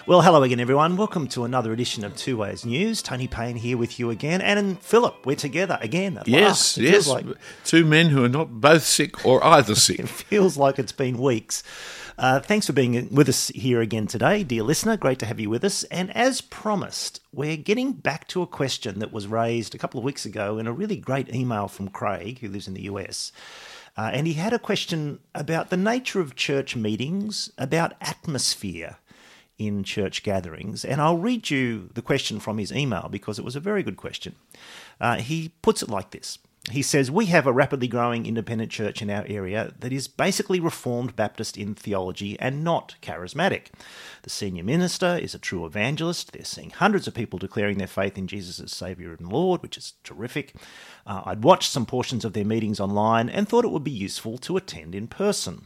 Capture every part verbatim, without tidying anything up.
Well, hello again, everyone. Welcome to another edition of Two Ways News. Tony Payne here with you again. And Philip, we're together again. At yes, last. It yes. Like, two men who are not both sick or either sick. It feels like it's been weeks. Uh, thanks for being with us here again today, dear listener. Great to have you with us. And as promised, we're getting back to a question that was raised a couple of weeks ago in a really great email from Craig, who lives in the U S. Uh, and he had a question about the nature of church meetings, about atmosphere in church gatherings. And I'll read you the question from his email because it was a very good question. Uh, he puts it like this. He says, we have a rapidly growing independent church in our area that is basically Reformed Baptist in theology and not charismatic. The senior minister is a true evangelist. They're seeing hundreds of people declaring their faith in Jesus as Saviour and Lord, which is terrific. Uh, I'd watched some portions of their meetings online and thought it would be useful to attend in person.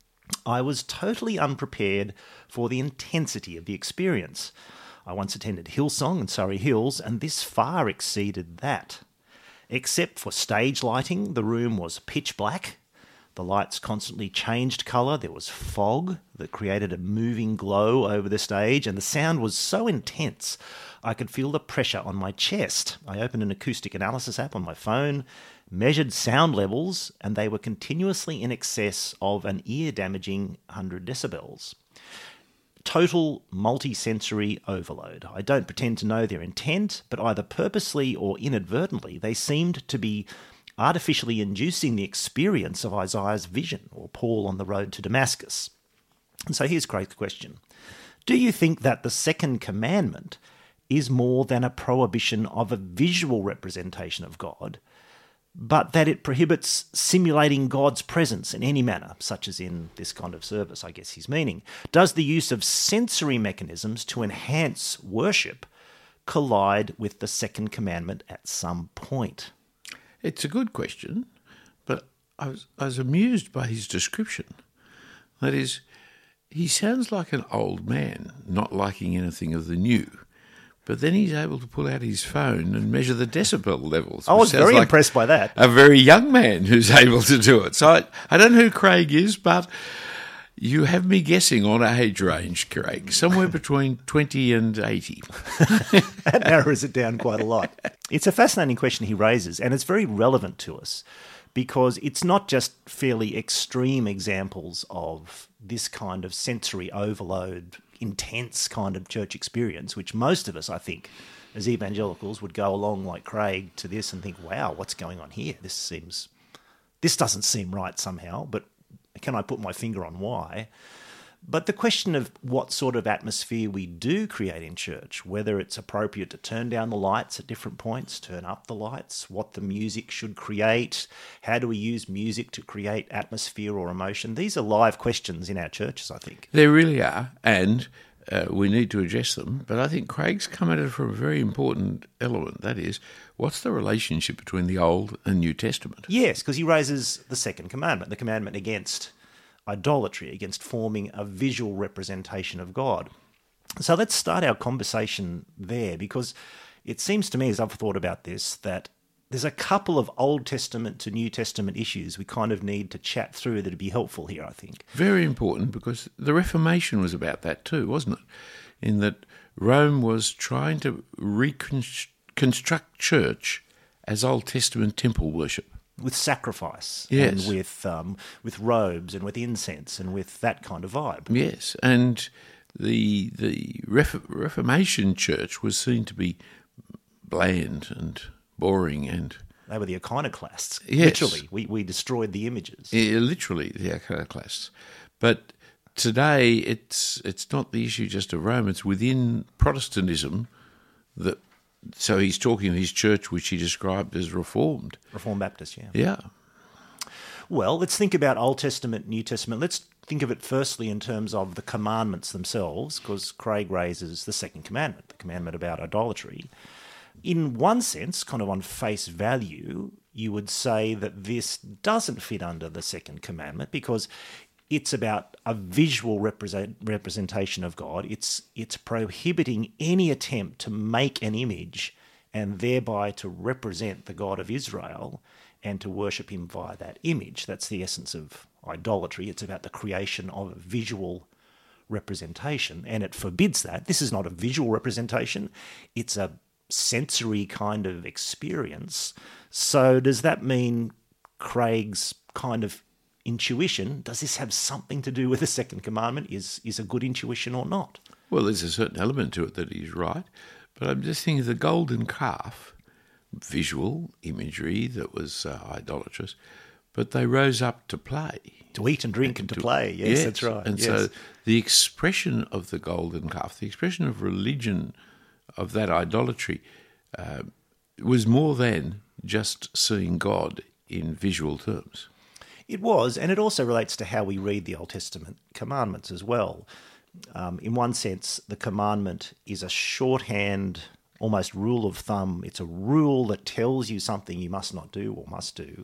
I was totally unprepared for the intensity of the experience. I once attended Hillsong in Surrey Hills, and this far exceeded that. Except for stage lighting, the room was pitch black. The lights constantly changed colour. There was fog that created a moving glow over the stage, and the sound was so intense I could feel the pressure on my chest. I opened an acoustic analysis app on my phone, measured sound levels, and they were continuously in excess of an ear-damaging one hundred decibels. Total multi-sensory overload. I don't pretend to know their intent, but either purposely or inadvertently, they seemed to be artificially inducing the experience of Isaiah's vision, or Paul on the road to Damascus. And so here's Craig's question. Do you think that the second commandment is more than a prohibition of a visual representation of God, but that it prohibits simulating God's presence in any manner, such as in this kind of service, I guess he's meaning? Does the use of sensory mechanisms to enhance worship collide with the second commandment at some point? It's a good question, but I was, I was amused by his description. That is, he sounds like an old man, not liking anything of the new. But then he's able to pull out his phone and measure the decibel levels. I was very like impressed by that. A very young man who's able to do it. So I, I don't know who Craig is, but you have me guessing on a age range, Craig, somewhere between twenty and eighty. That narrows it down quite a lot. It's a fascinating question he raises, and it's very relevant to us because it's not just fairly extreme examples of this kind of sensory overload, intense kind of church experience, which most of us, I think, as evangelicals would go along like Craig to this and think, wow, what's going on here? This seems, this doesn't seem right somehow, but can I put my finger on why? But the question of what sort of atmosphere we do create in church, whether it's appropriate to turn down the lights at different points, turn up the lights, what the music should create, how do we use music to create atmosphere or emotion? These are live questions in our churches, I think. They really are, and uh, we need to address them. But I think Craig's come at it from a very important element. That is, what's the relationship between the Old and New Testament? Yes, because he raises the second commandment, the commandment against idolatry, against forming a visual representation of God. So let's start our conversation there, because it seems to me, as I've thought about this, that there's a couple of Old Testament to New Testament issues we kind of need to chat through that would be helpful here, I think. Very important, because the Reformation was about that too, wasn't it? In that Rome was trying to reconstruct church as Old Testament temple worship. With sacrifice, yes. and with um, with robes and with incense and with that kind of vibe. Yes, and the the Ref- Reformation church was seen to be bland and boring, and they were the iconoclasts. Yes. Literally, we we destroyed the images. Yeah, literally the iconoclasts. But today, it's it's not the issue just of Rome; it's within Protestantism that. So he's talking of his church, which he described as Reformed. Reformed Baptist, yeah. Yeah. Well, let's think about Old Testament, New Testament. Let's think of it firstly in terms of the commandments themselves, because Craig raises the second commandment, the commandment about idolatry. In one sense, kind of on face value, you would say that this doesn't fit under the second commandment because it's about a visual represent, representation of God. It's it's prohibiting any attempt to make an image and thereby to represent the God of Israel and to worship him via that image. That's the essence of idolatry. It's about the creation of a visual representation, and it forbids that. This is not a visual representation. It's a sensory kind of experience. So does that mean Craig's kind of intuition, does this have something to do with the second commandment? Is is a good intuition or not? Well, there's a certain element to it that he's right, but I'm just thinking of the golden calf, visual imagery that was uh, idolatrous, but they rose up to play. To eat and drink and, and to, to play, yes, yes, that's right. And yes. so the expression of the golden calf, the expression of religion, of that idolatry, uh, was more than just seeing God in visual terms. It was, and it also relates to how we read the Old Testament commandments as well. Um, in one sense, the commandment is a shorthand, almost rule of thumb. It's a rule that tells you something you must not do or must do.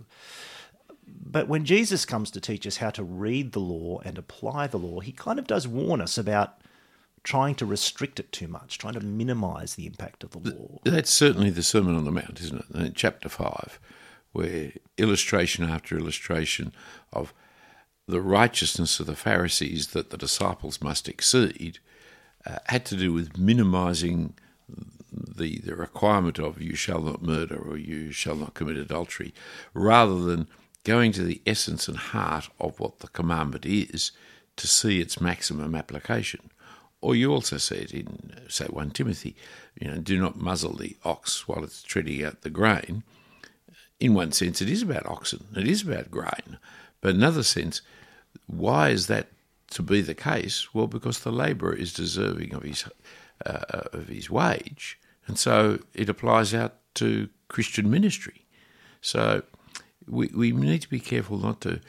But when Jesus comes to teach us how to read the law and apply the law, he kind of does warn us about trying to restrict it too much, trying to minimise the impact of the law. That's certainly the Sermon on the Mount, isn't it? In chapter five, where illustration after illustration of the righteousness of the Pharisees that the disciples must exceed uh, had to do with minimising the, the requirement of you shall not murder or you shall not commit adultery, rather than going to the essence and heart of what the commandment is to see its maximum application. Or you also see it in, say, First Timothy, you know, do not muzzle the ox while it's treading out the grain. In one sense, it is about oxen, it is about grain. But in another sense, why is that to be the case? Well, because the labourer is deserving of his uh, of his wage, and so it applies out to Christian ministry. So we we need to be careful not to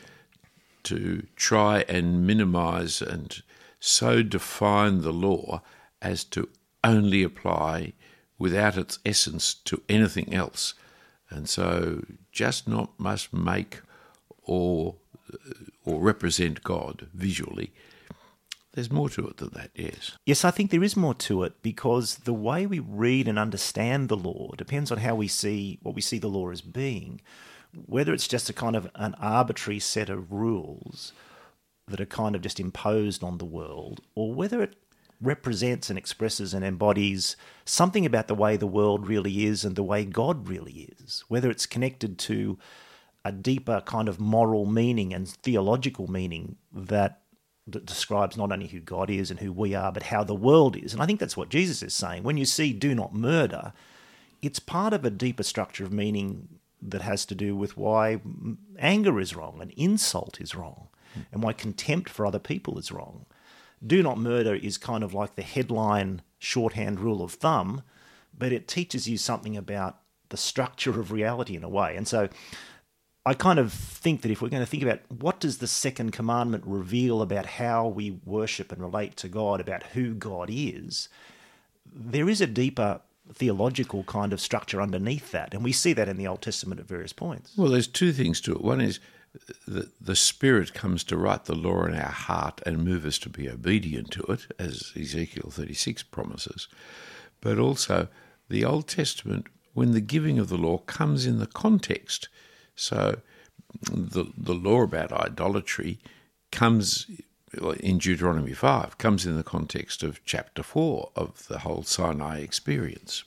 to try and minimise and so define the law as to only apply without its essence to anything else. And so just not must make or or represent God visually. There's more to it than that, yes. Yes, I think there is more to it, because the way we read and understand the law depends on how we see what we see the law as being. Whether it's just a kind of an arbitrary set of rules that are kind of just imposed on the world, or whether it represents and expresses and embodies something about the way the world really is and the way God really is, whether it's connected to a deeper kind of moral meaning and theological meaning that, that describes not only who God is and who we are, but how the world is. And I think that's what Jesus is saying. When you see do not murder, it's part of a deeper structure of meaning that has to do with why anger is wrong and insult is wrong, and why contempt for other people is wrong. Do not murder is kind of like the headline shorthand rule of thumb, but it teaches you something about the structure of reality in a way. And so I kind of think that if we're going to think about what does the second commandment reveal about how we worship and relate to God, about who God is, there is a deeper theological kind of structure underneath that. And we see that in the Old Testament at various points. Well, there's two things to it. One is the, the Spirit comes to write the law in our heart and move us to be obedient to it, as Ezekiel thirty-six promises. But also the Old Testament, when the giving of the law comes in the context. So the the law about idolatry comes in Deuteronomy five, comes in the context of chapter four of the whole Sinai experience.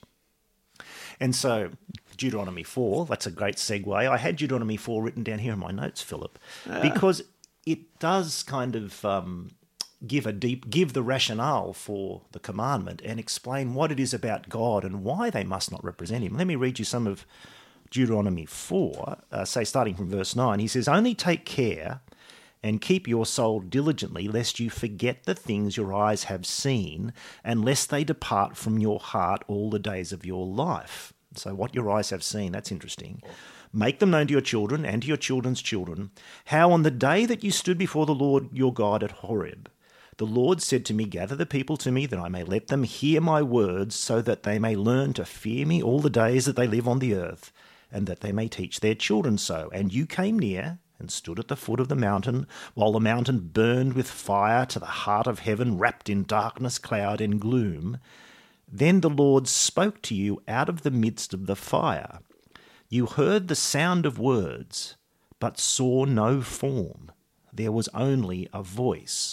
And so Deuteronomy four, that's a great segue. I had Deuteronomy four written down here in my notes, Philip, ah. because it does kind of um, give a deep, give the rationale for the commandment and explain what it is about God and why they must not represent him. Let me read you some of Deuteronomy four, uh, say starting from verse nine. He says, "Only take care and keep your soul diligently, lest you forget the things your eyes have seen, and lest they depart from your heart all the days of your life." So what your eyes have seen, that's interesting. "Make them known to your children and to your children's children, how on the day that you stood before the Lord your God at Horeb, the Lord said to me, gather the people to me, that I may let them hear my words, so that they may learn to fear me all the days that they live on the earth, and that they may teach their children so. And you came near and stood at the foot of the mountain, while the mountain burned with fire to the heart of heaven, wrapped in darkness, cloud, and gloom. Then the Lord spoke to you out of the midst of the fire. You heard the sound of words, but saw no form. There was only a voice.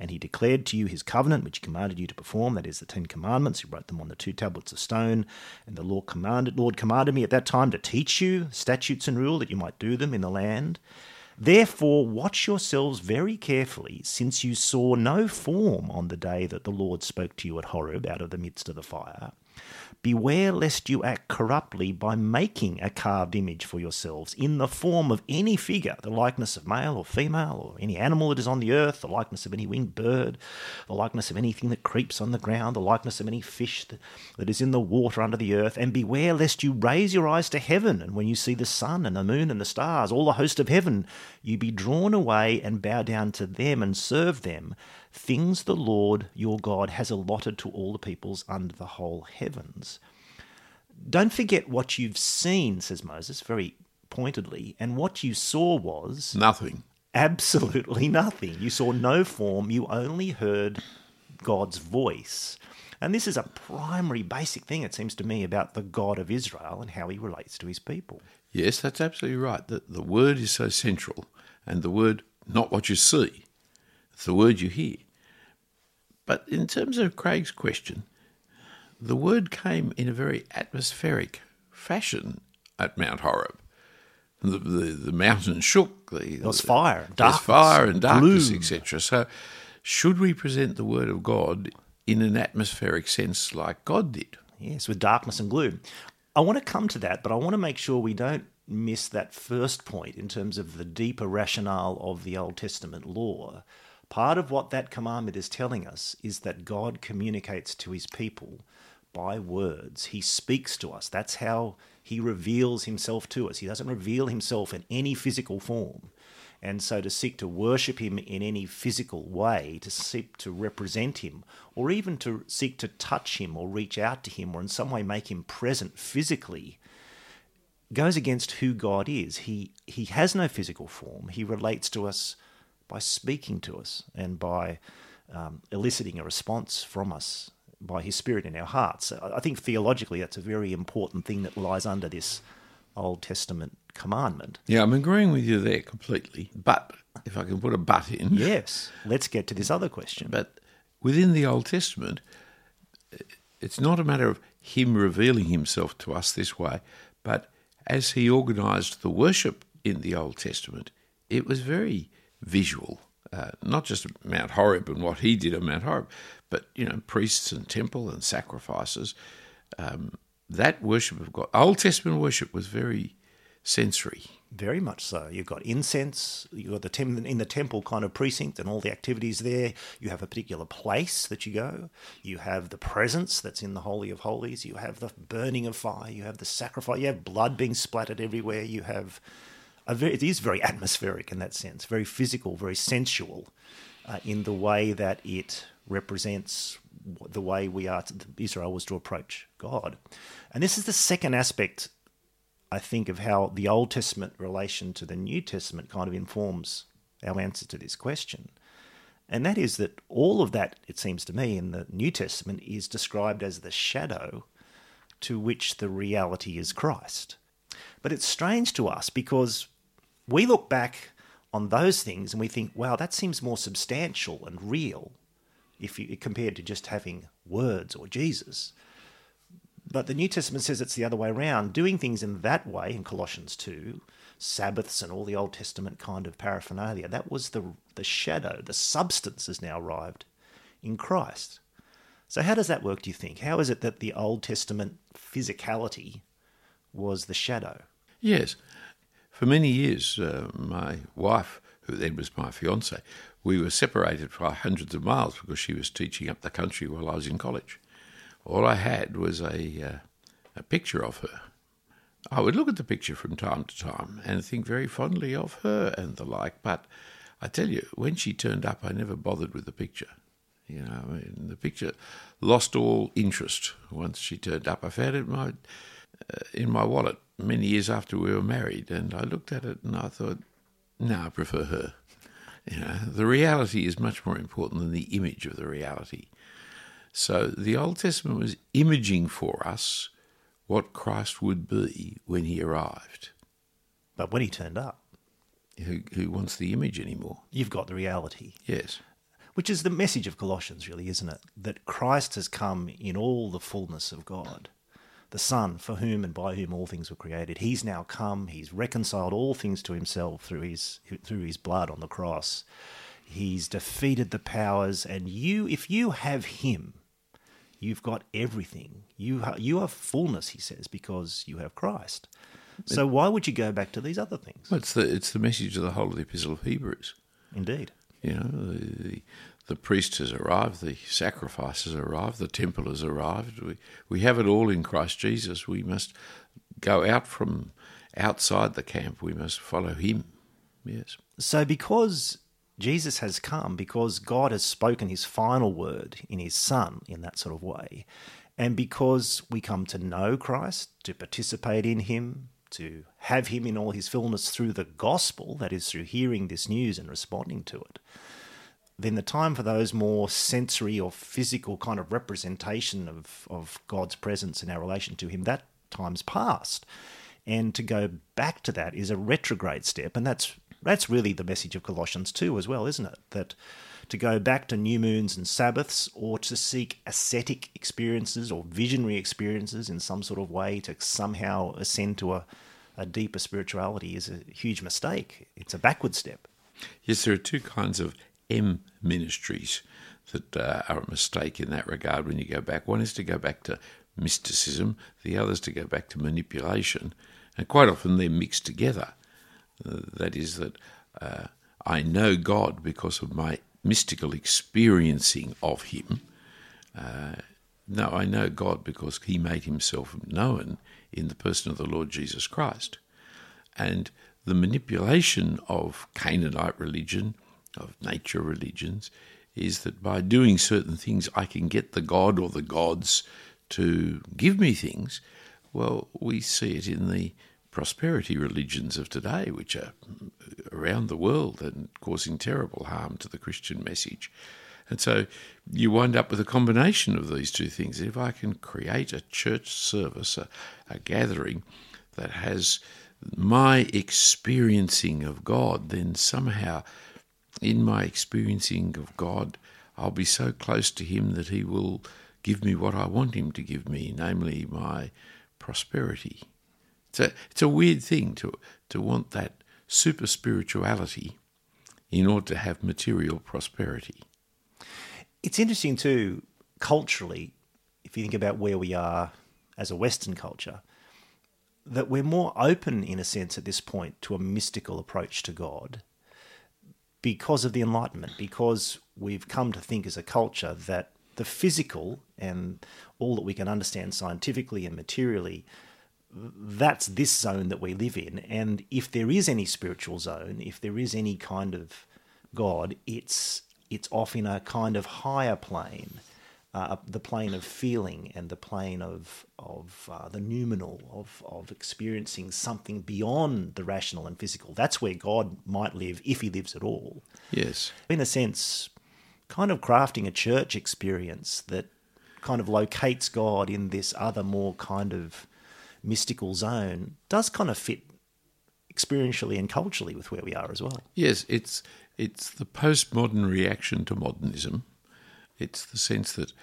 And he declared to you his covenant, which he commanded you to perform, that is the Ten Commandments. He wrote them on the two tablets of stone. And the Lord commanded, Lord commanded me at that time to teach you statutes and rule, that you might do them in the land. Therefore, watch yourselves very carefully, since you saw no form on the day that the Lord spoke to you at Horeb out of the midst of the fire. Beware lest you act corruptly by making a carved image for yourselves in the form of any figure, the likeness of male or female, or any animal that is on the earth, the likeness of any winged bird, the likeness of anything that creeps on the ground, the likeness of any fish that, that is in the water under the earth. And beware lest you raise your eyes to heaven, and when you see the sun and the moon and the stars, all the host of heaven, you be drawn away and bow down to them and serve them, things the Lord your God has allotted to all the peoples under the whole heavens. Don't forget what you've seen, says Moses very pointedly, and what you saw was... Nothing. Absolutely nothing. You saw no form, you only heard God's voice. And this is a primary basic thing, it seems to me, about the God of Israel and how he relates to his people. Yes, that's absolutely right. The, the word is so central, and the word, not what you see, it's the word you hear. But in terms of Craig's question, the word came in a very atmospheric fashion at Mount Horeb. The, the, the mountain shook. The, There was the, fire, There's darkness, fire and darkness, gloom. et cetera. So should we present the word of God in an atmospheric sense like God did? Yes, with darkness and gloom. I want to come to that, but I want to make sure we don't miss that first point in terms of the deeper rationale of the Old Testament law. Part of what that commandment is telling us is that God communicates to his people by words. He speaks to us. That's how he reveals himself to us. He doesn't reveal himself in any physical form. And so to seek to worship him in any physical way, to seek to represent him, or even to seek to touch him or reach out to him or in some way make him present physically, goes against who God is. He he has no physical form. He relates to us by speaking to us and by um, eliciting a response from us by his Spirit in our hearts. I think theologically that's a very important thing that lies under this Old Testament commandment. Yeah, I'm agreeing with you there completely. But, if I can put a but in. Yes, let's get to this other question. But within the Old Testament, it's not a matter of him revealing himself to us this way, but as he organised the worship in the Old Testament, it was very visual. Uh, not just Mount Horeb and what he did at Mount Horeb, but, you know, priests and temple and sacrifices. Um, that worship of God, Old Testament worship was very sensory. Very much so. You've got incense, you've got the tem- in the temple kind of precinct and all the activities there. You have a particular place that you go. You have the presence that's in the Holy of Holies. You have the burning of fire. You have the sacrifice. You have blood being splattered everywhere. You have a very, it is very atmospheric in that sense, very physical, very sensual uh, in the way that it represents the way we are, to, Israel was to approach God. And this is the second aspect, I think, of how the Old Testament relation to the New Testament kind of informs our answer to this question. And that is that all of that, it seems to me, in the New Testament is described as the shadow to which the reality is Christ. But it's strange to us because we look back on those things and we think, wow, that seems more substantial and real if you compared to just having words or Jesus. But the New Testament says it's the other way around. Doing things in that way, in Colossians two, Sabbaths and all the Old Testament kind of paraphernalia, that was the the shadow. The substance has now arrived in Christ. So how does that work, do you think? How is it that the Old Testament physicality was the shadow? Yes. For many years, uh, my wife, who then was my fiancée, we were separated by hundreds of miles because she was teaching up the country while I was in college. All I had was a uh, a picture of her. I would look at the picture from time to time and think very fondly of her and the like, but I tell you, when she turned up, I never bothered with the picture. You know, I mean, the picture lost all interest once she turned up. I found it in my, uh, in my wallet many years after we were married, and I looked at it and I thought, no, I prefer her. You know, the reality is much more important than the image of the reality. So the Old Testament was imaging for us what Christ would be when he arrived. But when he turned up, Who, who wants the image anymore? you've got the reality. Yes. Which is the message of Colossians, really, isn't it? That Christ has come in all the fullness of God. The Son, for whom and by whom all things were created. He's now come. He's reconciled all things to himself through his through his blood on the cross. He's defeated the powers, and you, if you have him, you've got everything. You ha- you have fullness, he says, because you have Christ. So why would you go back to these other things? Well, it's the it's the message of the whole of the Epistle of Hebrews. Indeed. You know, the, the, the priest has arrived, the sacrifice has arrived, the temple has arrived. We, we have it all in Christ Jesus. We must go out from outside the camp. We must follow him. Yes. So because Jesus has come, because God has spoken his final word in his Son in that sort of way, and because we come to know Christ, to participate in him, to have him in all his fullness through the gospel, that is, through hearing this news and responding to it, then the time for those more sensory or physical kind of representation of, of God's presence in our relation to him, that time's past. And to go back to that is a retrograde step, and that's that's really the message of Colossians two as well, isn't it? That to go back to new moons and Sabbaths, or to seek ascetic experiences or visionary experiences in some sort of way to somehow ascend to a, a deeper spirituality is a huge mistake. It's a backward step. Yes, there are two kinds of M ministries that uh, are a mistake in that regard when you go back. One is to go back to mysticism, the other is to go back to manipulation, and quite often they're mixed together. Uh, that is that uh, I know God because of my mystical experiencing of him. Uh, no, I know God because he made himself known in the person of the Lord Jesus Christ. And the manipulation of Canaanite religion, of nature religions, is that by doing certain things I can get the God or the gods to give me things. Well, we see it in the prosperity religions of today, which are around the world and causing terrible harm to the Christian message. And so you wind up with a combination of these two things. If I can create a church service, a, a gathering that has my experiencing of God, then somehow in my experiencing of God, I'll be so close to him that he will give me what I want him to give me, namely my prosperity. It's a, it's a weird thing to, to want that super spirituality in order to have material prosperity. It's interesting too, culturally, if you think about where we are as a Western culture, that we're more open, in a sense, at this point to a mystical approach to God because of the Enlightenment, because we've come to think as a culture that the physical and all that we can understand scientifically and materially, that's this zone that we live in. And if there is any spiritual zone, if there is any kind of God, it's it's off in a kind of higher plane, uh, the plane of feeling and the plane of of uh, the noumenal, of of experiencing something beyond the rational and physical. That's where God might live, if he lives at all. Yes. In a sense, kind of crafting a church experience that kind of locates God in this other more kind of mystical zone does kind of fit experientially and culturally with where we are as well. Yes, it's it's the postmodern reaction to modernism. It's the sense that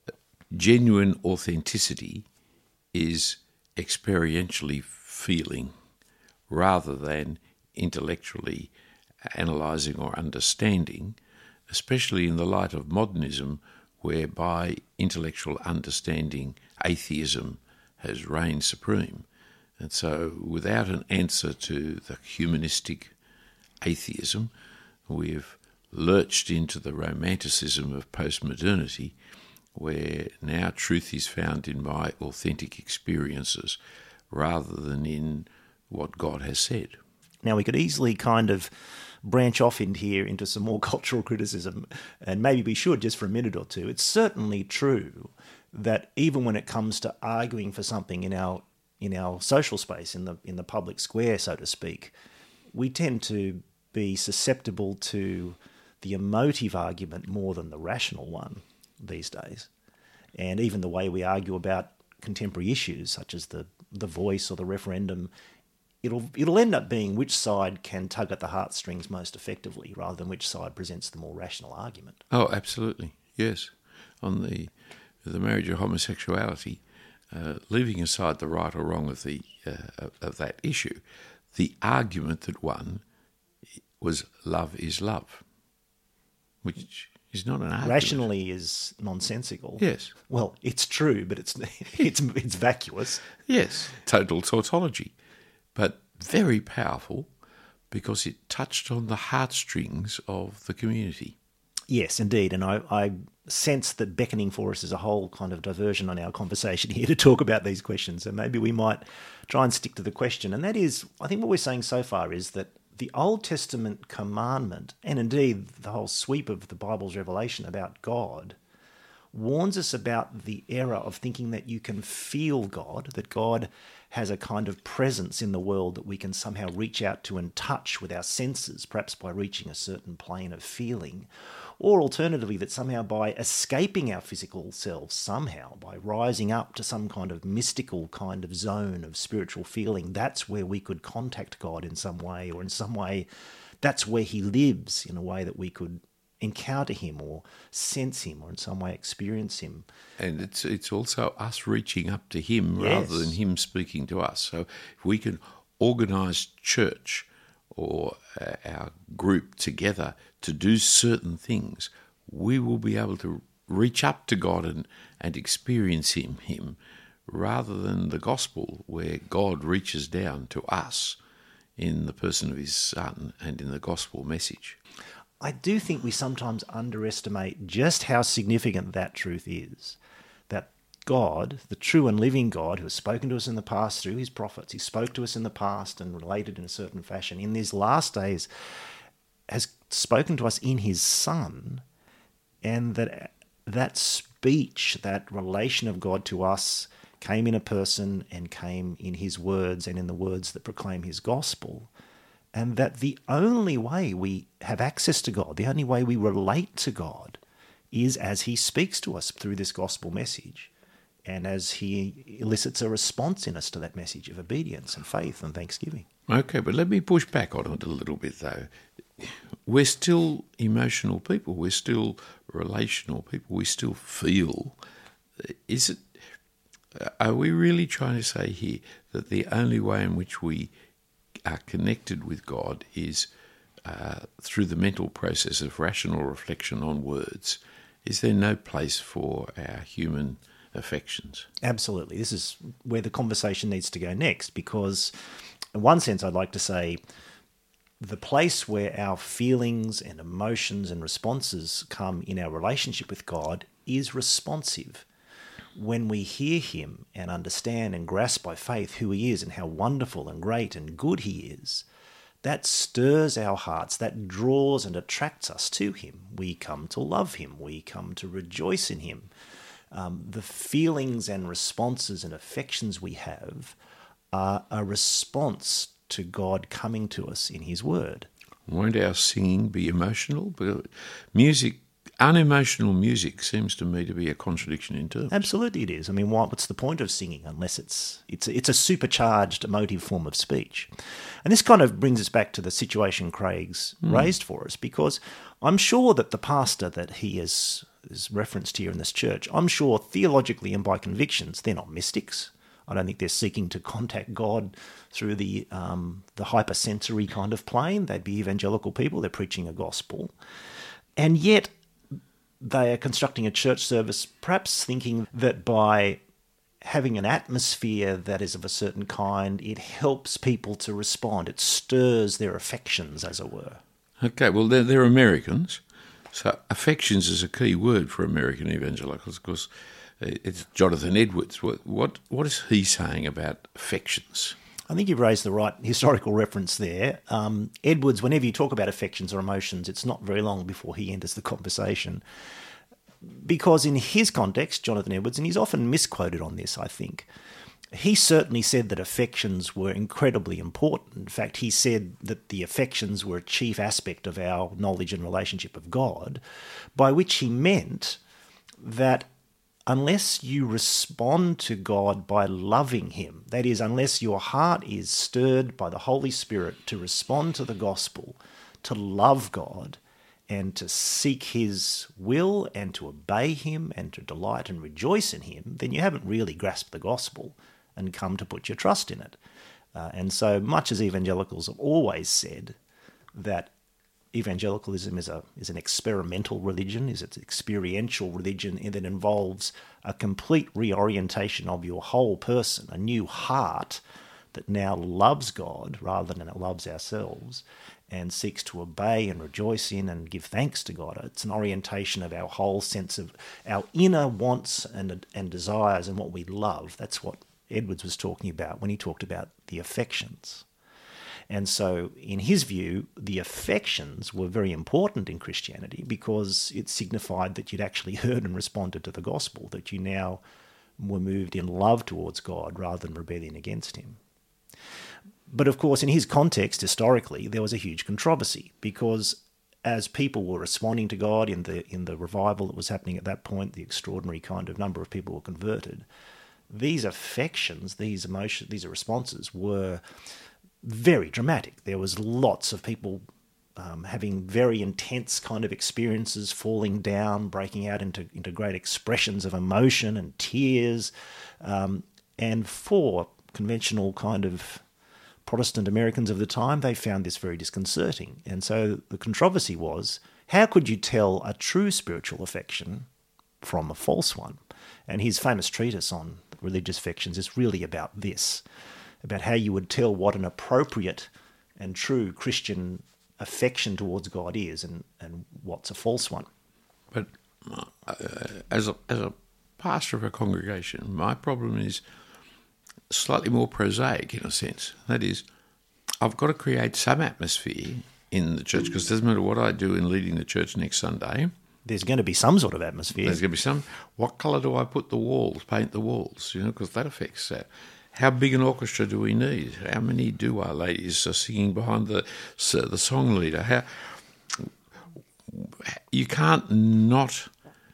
genuine authenticity is experientially feeling rather than intellectually analysing or understanding, especially in the light of modernism, whereby intellectual understanding, atheism, has reigned supreme. And so without an answer to the humanistic atheism, we've lurched into the romanticism of postmodernity, where now truth is found in my authentic experiences rather than in what God has said. Now, we could easily kind of branch off in here into some more cultural criticism, and maybe we should just for a minute or two. It's certainly true that even when it comes to arguing for something in our in our social space, in the in the public square, so to speak, we tend to be susceptible to the emotive argument more than the rational one these days. And even the way we argue about contemporary issues, such as the, the voice or the referendum, it'll it'll end up being which side can tug at the heartstrings most effectively, rather than which side presents the more rational argument. Oh, absolutely, yes. On the the marriage of homosexuality, uh, leaving aside the right or wrong of the uh, of that issue, the argument that won was love is love, which is not an argument. Rationally is nonsensical. Yes. Well, it's true, but it's it's it's vacuous. Yes, total tautology, but very powerful because it touched on the heartstrings of the community. Yes, indeed. And I, I sense that beckoning for us is a whole kind of diversion on our conversation here to talk about these questions. And maybe we might try and stick to the question. And that is, I think what we're saying so far is that the Old Testament commandment, and indeed the whole sweep of the Bible's revelation about God, warns us about the error of thinking that you can feel God, that God has a kind of presence in the world that we can somehow reach out to and touch with our senses, perhaps by reaching a certain plane of feeling, or alternatively that somehow by escaping our physical selves, somehow by rising up to some kind of mystical kind of zone of spiritual feeling, that's where we could contact God in some way, or in some way that's where he lives, in a way that we could encounter him or sense him or in some way experience him. And it's it's also us reaching up to him Yes. rather than him speaking to us. So if we can organise church or uh, our group together to do certain things, we will be able to reach up to God and, and experience him, him, rather than the gospel where God reaches down to us in the person of his Son and in the gospel message. I do think we sometimes underestimate just how significant that truth is, that God, the true and living God who has spoken to us in the past through his prophets, he spoke to us in the past and related in a certain fashion, in these last days has spoken to us in his Son, and that that speech, that relation of God to us came in a person and came in his words and in the words that proclaim his gospel. And that the only way we have access to God, the only way we relate to God, is as he speaks to us through this gospel message, and as he elicits a response in us to that message of obedience and faith and thanksgiving. Okay, but let me push back on it a little bit, though. We're still emotional people. We're still relational people. We still feel. Is it? Are we really trying to say here that the only way in which we are connected with God is uh, through the mental process of rational reflection on words? Is there no place for our human affections? Absolutely. This is where the conversation needs to go next, because in one sense I'd like to say the place where our feelings and emotions and responses come in our relationship with God is responsive. When we hear him and understand and grasp by faith who he is and how wonderful and great and good he is, that stirs our hearts, that draws and attracts us to him. We come to love him. We come to rejoice in him. Um, the feelings and responses and affections we have are a response to God coming to us in his word. Won't our singing be emotional? But music, unemotional music seems to me to be a contradiction in terms. Absolutely it is. I mean, what's the point of singing unless it's it's it's a supercharged emotive form of speech? And this kind of brings us back to the situation Craig's mm. raised for us, because I'm sure that the pastor that he has is referenced here in this church, I'm sure theologically and by convictions, they're not mystics. I don't think they're seeking to contact God through the um, the hypersensory kind of plane. They'd be evangelical people. They're preaching a gospel. And yet they are constructing a church service, perhaps thinking that by having an atmosphere that is of a certain kind, it helps people to respond. It stirs their affections, as it were. Okay, well, they're, they're Americans. So affections is a key word for American evangelicals, because it's Jonathan Edwards. What, what what is he saying about affections? I think you've raised the right historical reference there. Um, Edwards, whenever you talk about affections or emotions, it's not very long before he enters the conversation. Because in his context, Jonathan Edwards, and he's often misquoted on this, I think, he certainly said that affections were incredibly important. In fact, he said that the affections were a chief aspect of our knowledge and relationship of God, by which he meant that unless you respond to God by loving him, that is, unless your heart is stirred by the Holy Spirit to respond to the gospel, to love God, and to seek his will and to obey him and to delight and rejoice in him, then you haven't really grasped the gospel and come to put your trust in it. Uh, and so much as evangelicals have always said that evangelicalism is a is an experimental religion, is it's experiential religion, and that involves a complete reorientation of your whole person, a new heart that now loves God rather than it loves ourselves, and seeks to obey and rejoice in and give thanks to God. It's an orientation of our whole sense of our inner wants and and desires and what we love. That's what Edwards was talking about when he talked about the affections. And so, in his view, the affections were very important in Christianity because it signified that you'd actually heard and responded to the gospel, that you now were moved in love towards God rather than rebellion against him. But of course, in his context, historically, there was a huge controversy because as people were responding to God in the in the revival that was happening at that point, the extraordinary kind of number of people were converted, these affections, these emotions, these responses were very dramatic. There was lots of people um, having very intense kind of experiences, falling down, breaking out into, into great expressions of emotion and tears. Um, and for conventional kind of Protestant Americans of the time, they found this very disconcerting. And so the controversy was, how could you tell a true spiritual affection from a false one? And his famous treatise on religious affections is really about this, about how you would tell what an appropriate and true Christian affection towards God is and, and what's a false one. But uh, as a, as a pastor of a congregation, my problem is slightly more prosaic in a sense. That is, I've got to create some atmosphere in the church, because it doesn't matter what I do in leading the church next Sunday. There's going to be some sort of atmosphere. There's going to be some. What colour do I put the walls, paint the walls, you know, because that affects that. How big an orchestra do we need? How many doo-wah ladies are singing behind the the song leader? How you can't not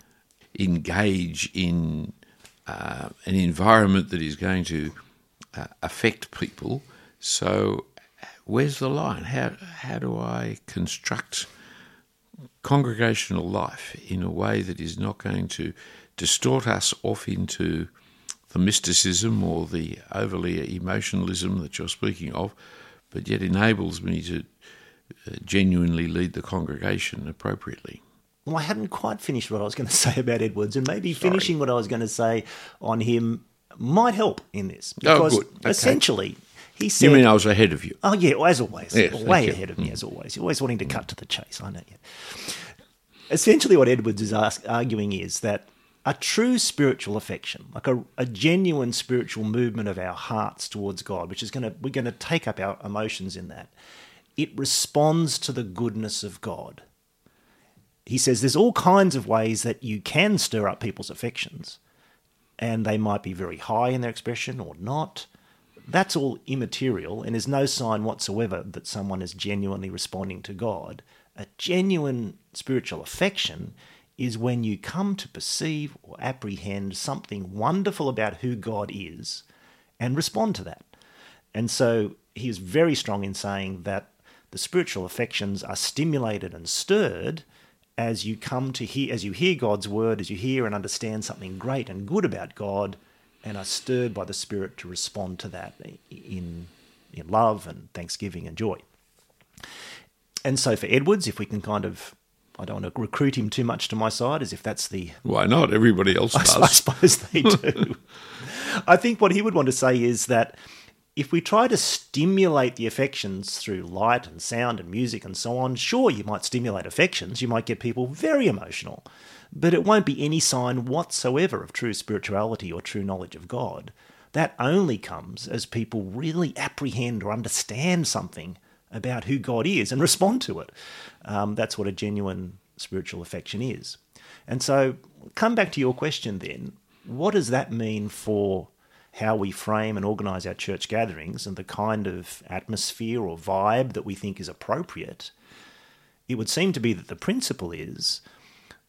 engage in uh, an environment that is going to uh, affect people. So where's the line? How how do I construct congregational life in a way that is not going to distort us off into the mysticism or the overly emotionalism that you're speaking of, but yet enables me to uh, genuinely lead the congregation appropriately? Well, I hadn't quite finished what I was going to say about Edwards, and maybe Sorry. finishing what I was going to say on him might help in this. Oh, Because good. Okay. essentially, he said... You mean I was ahead of you? Oh, yeah, well, as always. Yes, way thank you. ahead of me, as always. You're always wanting to cut to the chase, I know you. Essentially what Edwards is ask, arguing is that a true spiritual affection, like a, a genuine spiritual movement of our hearts towards God, which is going to, we're going to take up our emotions in that, it responds to the goodness of God. He says there's all kinds of ways that you can stir up people's affections, and they might be very high in their expression or not. That's all immaterial, and there's no sign whatsoever that someone is genuinely responding to God. A genuine spiritual affection is when you come to perceive or apprehend something wonderful about who God is and respond to that. And so he is very strong in saying that the spiritual affections are stimulated and stirred as you come to hear, as you hear God's word, as you hear and understand something great and good about God, and are stirred by the Spirit to respond to that in, in love and thanksgiving and joy. And so for Edwards, if we can kind of, I don't want to recruit him too much to my side, as if that's the... Why not? Everybody else does. I, I suppose they do. I think what he would want to say is that if we try to stimulate the affections through light and sound and music and so on, sure, you might stimulate affections, you might get people very emotional, but it won't be any sign whatsoever of true spirituality or true knowledge of God. That only comes as people really apprehend or understand something about who God is and respond to it. Um, that's what a genuine spiritual affection is. And so, come back to your question then, what does that mean for how we frame and organise our church gatherings and the kind of atmosphere or vibe that we think is appropriate? It would seem to be that the principle is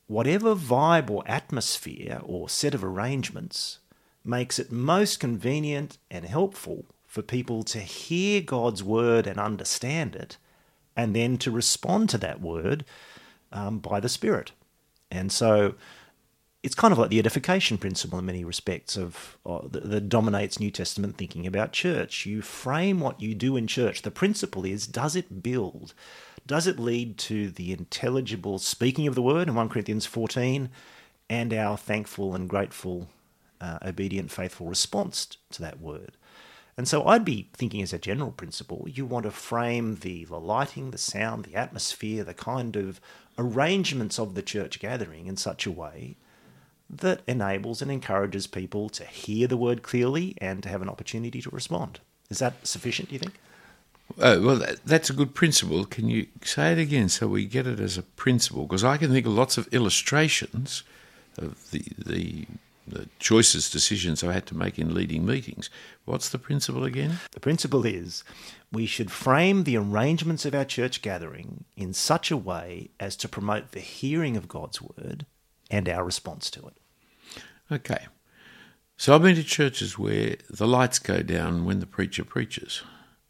whatever vibe or atmosphere or set of arrangements makes it most convenient and helpful for people to hear God's word and understand it, and then to respond to that word um, by the Spirit. And so it's kind of like the edification principle in many respects of uh, that, that dominates New Testament thinking about church. You frame what you do in church. The principle is, does it build? Does it lead to the intelligible speaking of the word in First Corinthians fourteen and our thankful and grateful, uh, obedient, faithful response to that word? And so I'd be thinking as a general principle, you want to frame the, the lighting, the sound, the atmosphere, the kind of arrangements of the church gathering in such a way that enables and encourages people to hear the word clearly and to have an opportunity to respond. Is that sufficient, do you think? Oh, well, that, that's a good principle. Can you say it again so we get it as a principle? Because I can think of lots of illustrations of the the the choices, decisions I had to make in leading meetings. What's the principle again? The principle is we should frame the arrangements of our church gathering in such a way as to promote the hearing of God's word and our response to it. Okay. So I've been to churches where the lights go down when the preacher preaches.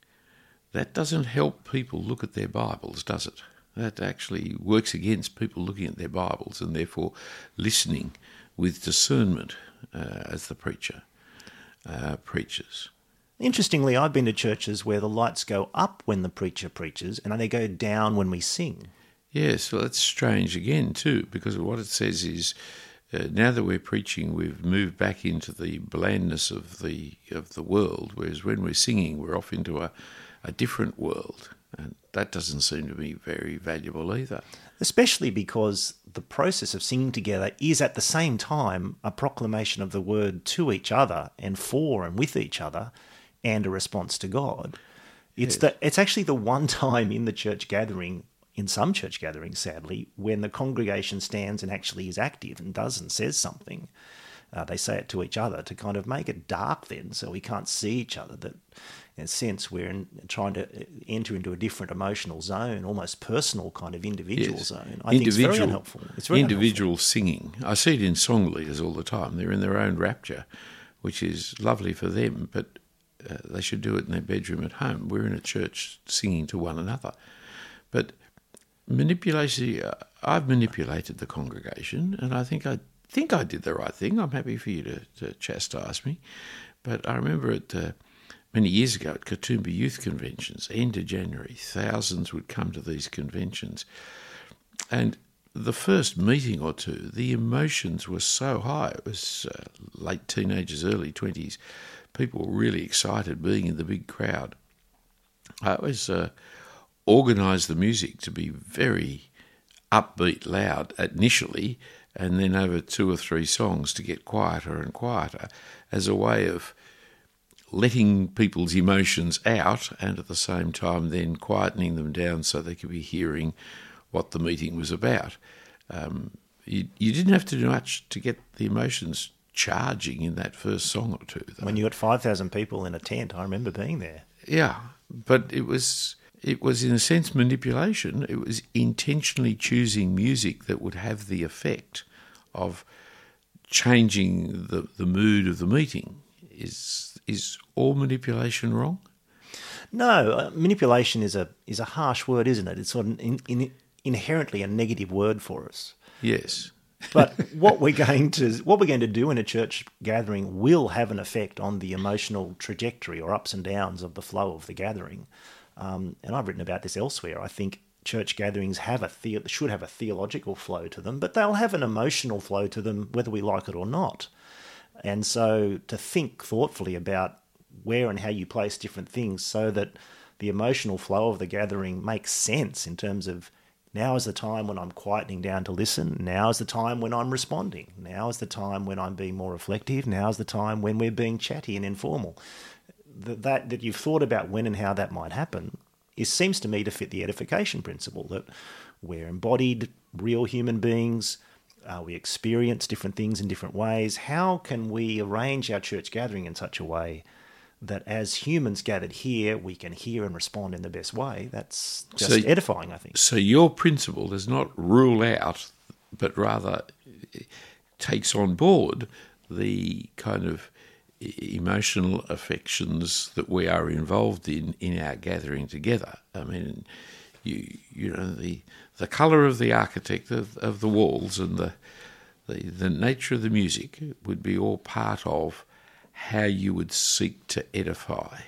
That doesn't help people look at their Bibles, does it? That actually works against people looking at their Bibles and therefore listening with discernment uh, as the preacher uh, preaches. Interestingly, I've been to churches where the lights go up when the preacher preaches and they go down when we sing. Yes, well, that's strange again too, because what it says is uh, now that we're preaching, we've moved back into the blandness of the of the world, whereas when we're singing, we're off into a, a different world. And that doesn't seem to be very valuable either. Especially because the process of singing together is at the same time a proclamation of the word to each other and for and with each other and a response to God. It's Yes. the it's actually the one time in the church gathering, in some church gatherings, sadly, when the congregation stands and actually is active and does and says something. Uh, they say it to each other to kind of make it dark then so we can't see each other, that in a sense we're in, trying to enter into a different emotional zone, almost personal kind of individual Yes. zone. I think it's very unhelpful. It's very individual singing. I see it in song leaders all the time. They're in their own rapture, which is lovely for them, but uh, they should do it in their bedroom at home. We're in a church singing to one another. But manipulation, uh, I've manipulated the congregation, and I think I think I did the right thing. I'm happy for you to, to chastise me. But I remember it uh, many years ago at Katoomba Youth Conventions, end of January, thousands would come to these conventions. And the first meeting or two, the emotions were so high. It was uh, late teenagers, early twenties. People were really excited being in the big crowd. I always uh, organised the music to be very upbeat, loud initially, and then over two or three songs to get quieter and quieter as a way of letting people's emotions out and at the same time then quietening them down so they could be hearing what the meeting was about. Um, you, you didn't have to do much to get the emotions charging in that first song or two, though. When you got five thousand people in a tent, I remember being there. Yeah, but it was it was in a sense manipulation. It was intentionally choosing music that would have the effect of changing the, the mood of the meeting. Is is all manipulation wrong? No, uh, manipulation is a is a harsh word, isn't it? It's sort of in, in, inherently a negative word for us. Yes. But what we're going to what we're going to do in a church gathering will have an effect on the emotional trajectory or ups and downs of the flow of the gathering. Um, and I've written about this elsewhere. I think church gatherings have a the- should have a theological flow to them, but they'll have an emotional flow to them whether we like it or not. And so to think thoughtfully about where and how you place different things so that the emotional flow of the gathering makes sense in terms of now is the time when I'm quietening down to listen. Now is the time when I'm responding. Now is the time when I'm being more reflective. Now is the time when we're being chatty and informal. That, that, that you've thought about when and how that might happen is seems to me to fit the edification principle that we're embodied, real human beings. Uh, we experience different things in different ways. How can we arrange our church gathering in such a way that as humans gathered here, we can hear and respond in the best way? That's just So- edifying, I think. So your principle does not rule out but rather takes on board the kind of emotional affections that we are involved in in our gathering together. I mean, you you know the the colour of the architect of, of the walls and the, the the nature of the music would be all part of how you would seek to edify.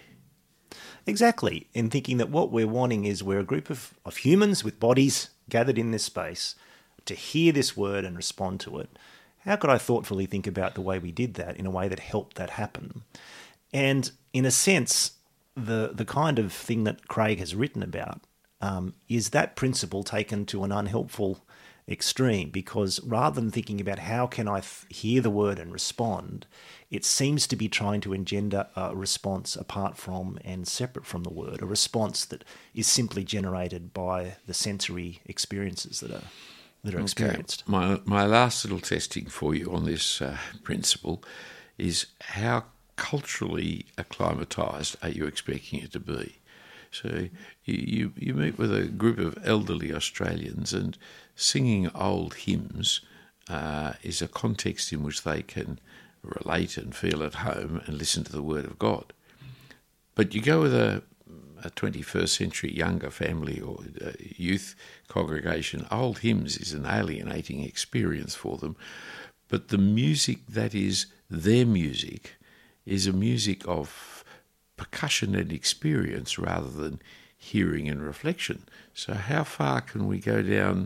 Exactly, in thinking that what we're wanting is we're a group of, of humans with bodies gathered in this space to hear this word and respond to it. How could I thoughtfully think about the way we did that in a way that helped that happen? And in a sense, the the kind of thing that Craig has written about um, is that principle taken to an unhelpful extreme, because rather than thinking about how can I th- hear the word and respond, it seems to be trying to engender a response apart from and separate from the word, a response that is simply generated by the sensory experiences that are that are experienced. Okay. My my last little testing for you on this uh, principle is how culturally acclimatised are you expecting it to be? So you, you, you meet with a group of elderly Australians, and singing old hymns uh, is a context in which they can relate and feel at home and listen to the Word of God. But you go with a, a twenty-first century younger family or uh, youth congregation, old hymns is an alienating experience for them. But the music that is their music is a music of percussion and experience rather than hearing and reflection. So how far can we go down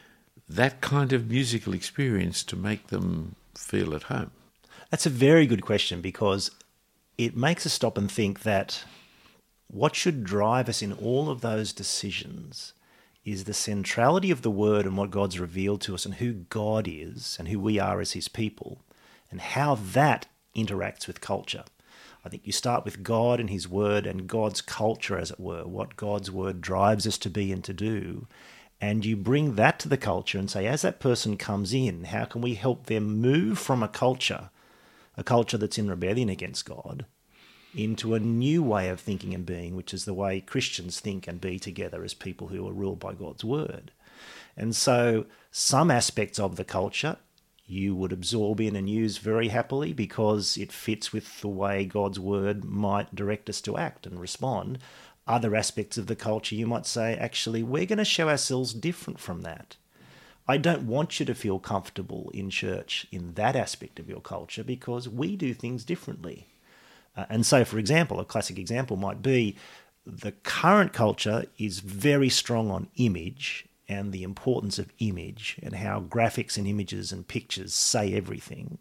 that kind of musical experience to make them feel at home? That's a very good question, because it makes us stop and think that what should drive us in all of those decisions is the centrality of the Word and what God's revealed to us and who God is and who we are as his people, and how that interacts with culture. I think you start with God and his Word and God's culture, as it were, what God's Word drives us to be and to do, and you bring that to the culture and say, as that person comes in, how can we help them move from a culture, a culture that's in rebellion against God, into a new way of thinking and being, which is the way Christians think and be together as people who are ruled by God's Word. And so some aspects of the culture you would absorb in and use very happily because it fits with the way God's Word might direct us to act and respond. Other aspects of the culture you might say, actually, we're going to show ourselves different from that. I don't want you to feel comfortable in church in that aspect of your culture because we do things differently. Uh, and so, for example, a classic example might be the current culture is very strong on image and the importance of image and how graphics and images and pictures say everything.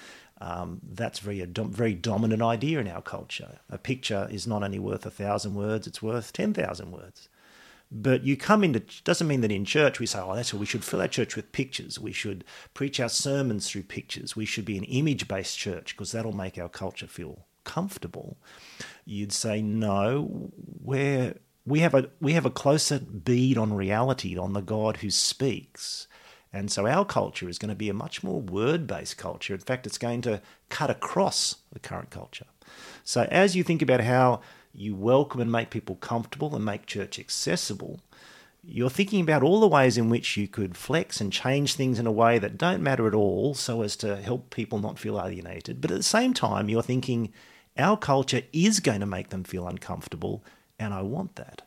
Um, that's very a dom- very dominant idea in our culture. A picture is not only worth a thousand words, it's worth ten thousand words. But you come into, doesn't mean that in church we say, oh, that's what we should fill our church with pictures. We should preach our sermons through pictures. We should be an image-based church because that'll make our culture feel comfortable. You'd say, no, we're, we have a we have a closer bead on reality, on the God who speaks. And so our culture is going to be a much more word-based culture. In fact, it's going to cut across the current culture. So as you think about how you welcome and make people comfortable and make church accessible, you're thinking about all the ways in which you could flex and change things in a way that don't matter at all so as to help people not feel alienated. But at the same time, you're thinking our culture is going to make them feel uncomfortable, and I want that.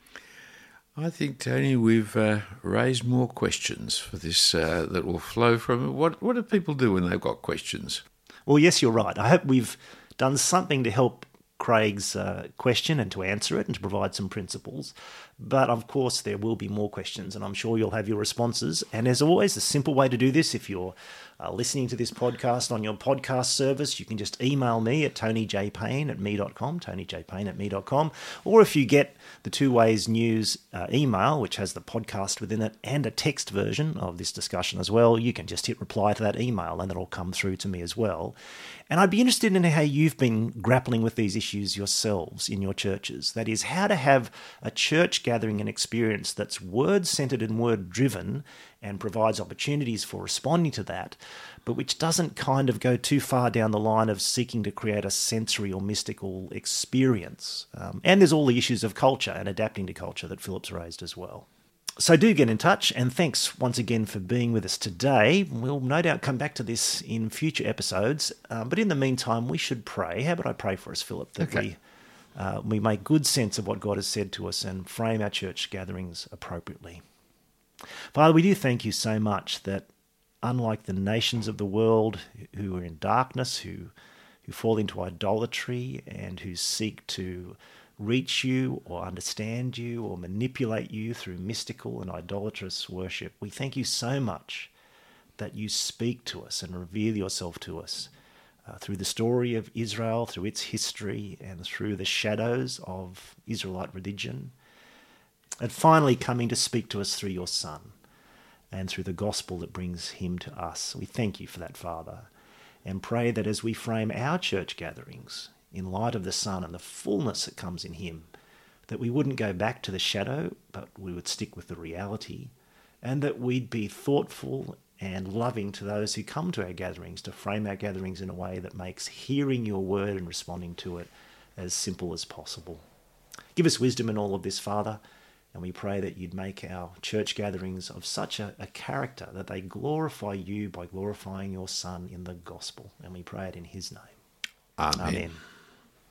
I think, Tony, we've uh, raised more questions for this uh, that will flow from it. What, what do people do when they've got questions? Well, yes, you're right. I hope we've done something to help Craig's uh, question and to answer it and to provide some principles. But of course, there will be more questions, and I'm sure you'll have your responses. And as always, the simple way to do this, if you're uh, listening to this podcast on your podcast service, you can just email me at tonyjpayne at me dot com, tonyjpayne at me dot com. Or if you get the Two Ways News uh, email, which has the podcast within it and a text version of this discussion as well, you can just hit reply to that email and it'll come through to me as well. And I'd be interested in how you've been grappling with these issues yourselves in your churches. That is, how to have a church gathering and experience that's word-centered and word-driven and provides opportunities for responding to that, but which doesn't kind of go too far down the line of seeking to create a sensory or mystical experience. Um, and there's all the issues of culture and adapting to culture that Philip's raised as well. So do get in touch, and thanks once again for being with us today. We'll no doubt come back to this in future episodes, uh, but in the meantime, we should pray. How about I pray for us, Philip, that Okay. we, uh, we make good sense of what God has said to us and frame our church gatherings appropriately. Father, we do thank you so much that unlike the nations of the world who are in darkness, who, who fall into idolatry and who seek to reach you or understand you or manipulate you through mystical and idolatrous worship, we thank you so much that you speak to us and reveal yourself to us uh, through the story of Israel, through its history, and through the shadows of Israelite religion, and finally coming to speak to us through your Son and through the gospel that brings him to us. We thank you for that, Father, and pray that as we frame our church gatherings in light of the Son and the fullness that comes in him, that we wouldn't go back to the shadow, but we would stick with the reality, and that we'd be thoughtful and loving to those who come to our gatherings, to frame our gatherings in a way that makes hearing your word and responding to it as simple as possible. Give us wisdom in all of this, Father, and we pray that you'd make our church gatherings of such a, a character that they glorify you by glorifying your Son in the gospel. And we pray it in his name. Amen. Amen.